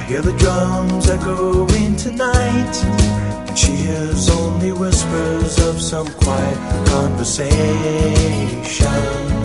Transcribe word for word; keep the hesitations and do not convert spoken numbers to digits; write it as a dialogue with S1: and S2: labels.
S1: hear the drums echoing tonight, and she hears only whispers of some quiet conversation.